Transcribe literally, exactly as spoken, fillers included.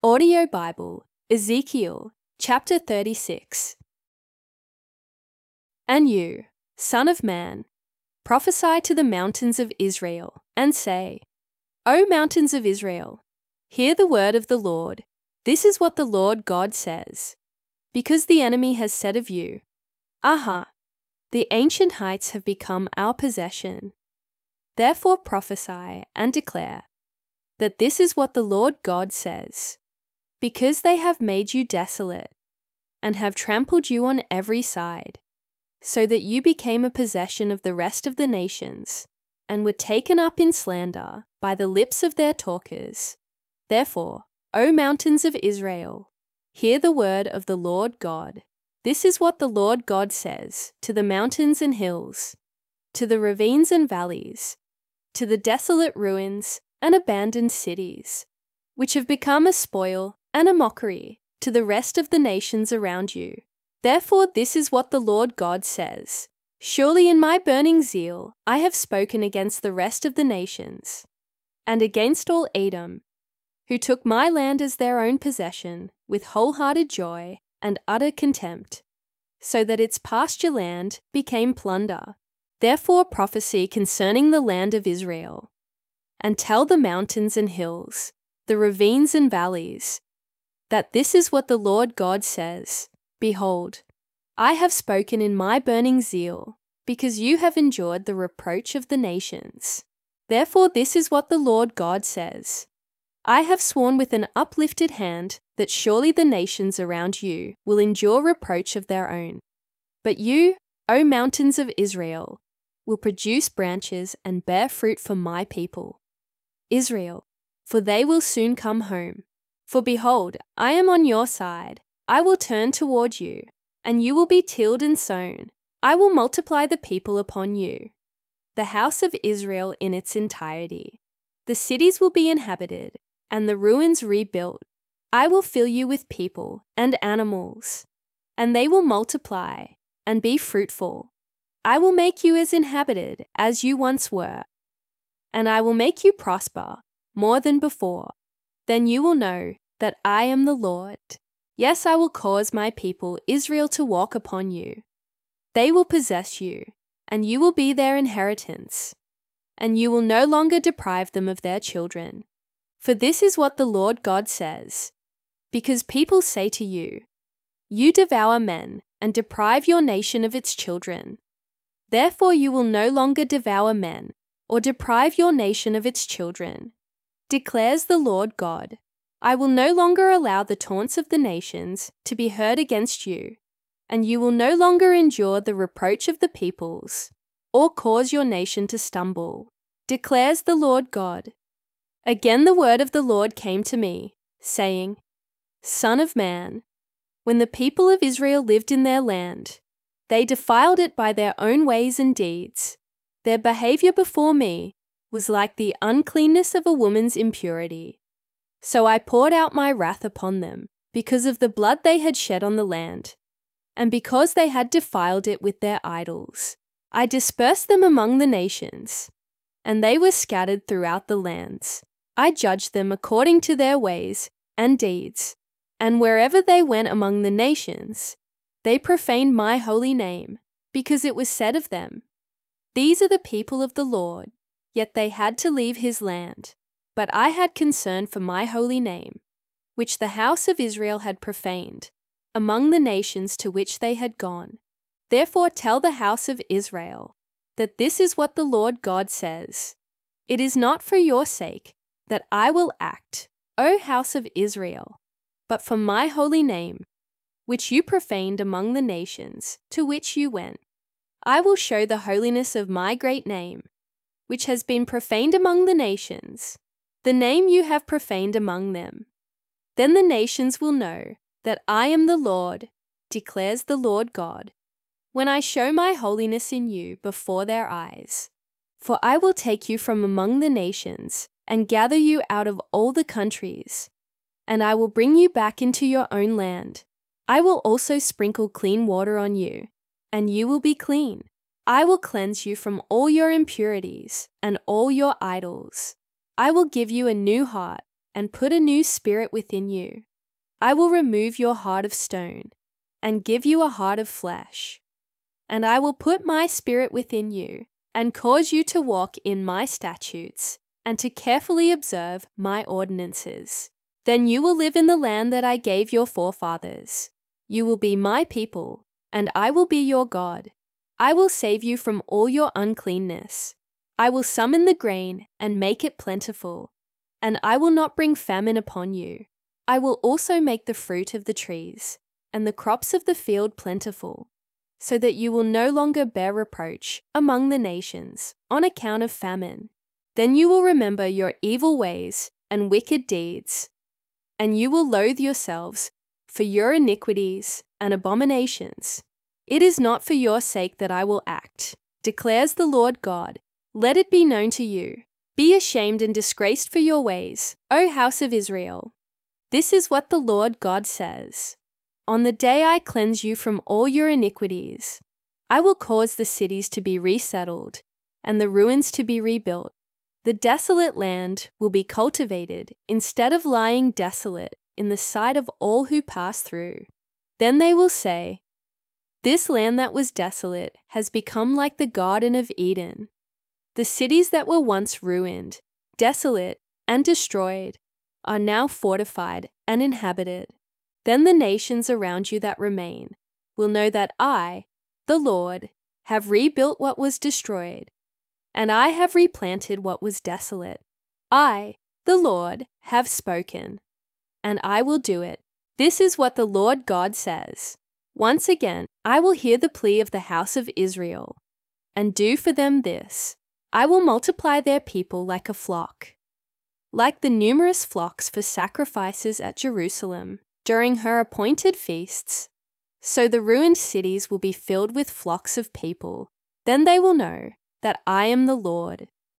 Audio Bible, Ezekiel, chapter thirty-six. And you, son of man, prophesy to the mountains of Israel, and say, O mountains of Israel, hear the word of the Lord. This is what the Lord God says. Because the enemy has said of you, Aha, the ancient heights have become our possession. Therefore prophesy and declare that this is what the Lord God says. Because they have made you desolate, and have trampled you on every side, so that you became a possession of the rest of the nations, and were taken up in slander by the lips of their talkers. Therefore, O mountains of Israel, hear the word of the Lord God. This is what the Lord God says to the mountains and hills, to the ravines and valleys, to the desolate ruins and abandoned cities, which have become a spoil and a mockery to the rest of the nations around you. Therefore this is what the Lord God says. Surely in my burning zeal I have spoken against the rest of the nations, and against all Edom, who took my land as their own possession with wholehearted joy and utter contempt, so that its pasture land became plunder. Therefore prophesy concerning the land of Israel, and tell the mountains and hills, the ravines and valleys, that this is what the Lord God says. Behold, I have spoken in my burning zeal, because you have endured the reproach of the nations. Therefore this is what the Lord God says. I have sworn with an uplifted hand that surely the nations around you will endure reproach of their own. But you, O mountains of Israel, will produce branches and bear fruit for my people, Israel, for they will soon come home. For behold, I am on your side. I will turn toward you, and you will be tilled and sown. I will multiply the people upon you, the house of Israel in its entirety. The cities will be inhabited, and the ruins rebuilt. I will fill you with people and animals, and they will multiply and be fruitful. I will make you as inhabited as you once were, and I will make you prosper more than before. Then you will know that I am the Lord. Yes, I will cause my people Israel to walk upon you. They will possess you, and you will be their inheritance, and you will no longer deprive them of their children. For this is what the Lord God says. Because people say to you, You devour men and deprive your nation of its children. Therefore you will no longer devour men or deprive your nation of its children, declares the Lord God. I will no longer allow the taunts of the nations to be heard against you, and you will no longer endure the reproach of the peoples, or cause your nation to stumble, declares the Lord God. Again the word of the Lord came to me, saying, Son of man, when the people of Israel lived in their land, they defiled it by their own ways and deeds. Their behavior before me was like the uncleanness of a woman's impurity. So I poured out my wrath upon them, because of the blood they had shed on the land, and because they had defiled it with their idols. I dispersed them among the nations, and they were scattered throughout the lands. I judged them according to their ways and deeds, and wherever they went among the nations, they profaned my holy name, because it was said of them, These are the people of the Lord, yet they had to leave his land. But I had concern for my holy name, which the house of Israel had profaned, among the nations to which they had gone. Therefore tell the house of Israel that this is what the Lord God says. It is not for your sake that I will act, O house of Israel, but for my holy name, which you profaned among the nations to which you went. I will show the holiness of my great name, which has been profaned among the nations, the name you have profaned among them. Then the nations will know that I am the Lord, declares the Lord God, when I show my holiness in you before their eyes. For I will take you from among the nations and gather you out of all the countries, and I will bring you back into your own land. I will also sprinkle clean water on you, and you will be clean. I will cleanse you from all your impurities and all your idols. I will give you a new heart and put a new spirit within you. I will remove your heart of stone and give you a heart of flesh. And I will put my spirit within you and cause you to walk in my statutes and to carefully observe my ordinances. Then you will live in the land that I gave your forefathers. You will be my people, and I will be your God. I will save you from all your uncleanness. I will summon the grain and make it plentiful, and I will not bring famine upon you. I will also make the fruit of the trees and the crops of the field plentiful, so that you will no longer bear reproach among the nations on account of famine. Then you will remember your evil ways and wicked deeds, and you will loathe yourselves for your iniquities and abominations. It is not for your sake that I will act, declares the Lord God. Let it be known to you. Be ashamed and disgraced for your ways, O house of Israel. This is what the Lord God says. On the day I cleanse you from all your iniquities, I will cause the cities to be resettled and the ruins to be rebuilt. The desolate land will be cultivated instead of lying desolate in the sight of all who pass through. Then they will say, this land that was desolate has become like the Garden of Eden. The cities that were once ruined, desolate, and destroyed are now fortified and inhabited. Then the nations around you that remain will know that I, the Lord, have rebuilt what was destroyed, and I have replanted what was desolate. I, the Lord, have spoken, and I will do it. This is what the Lord God says. Once again, I will hear the plea of the house of Israel, and do for them this. I will multiply their people like a flock, like the numerous flocks for sacrifices at Jerusalem during her appointed feasts. So the ruined cities will be filled with flocks of people. Then they will know that I am the Lord.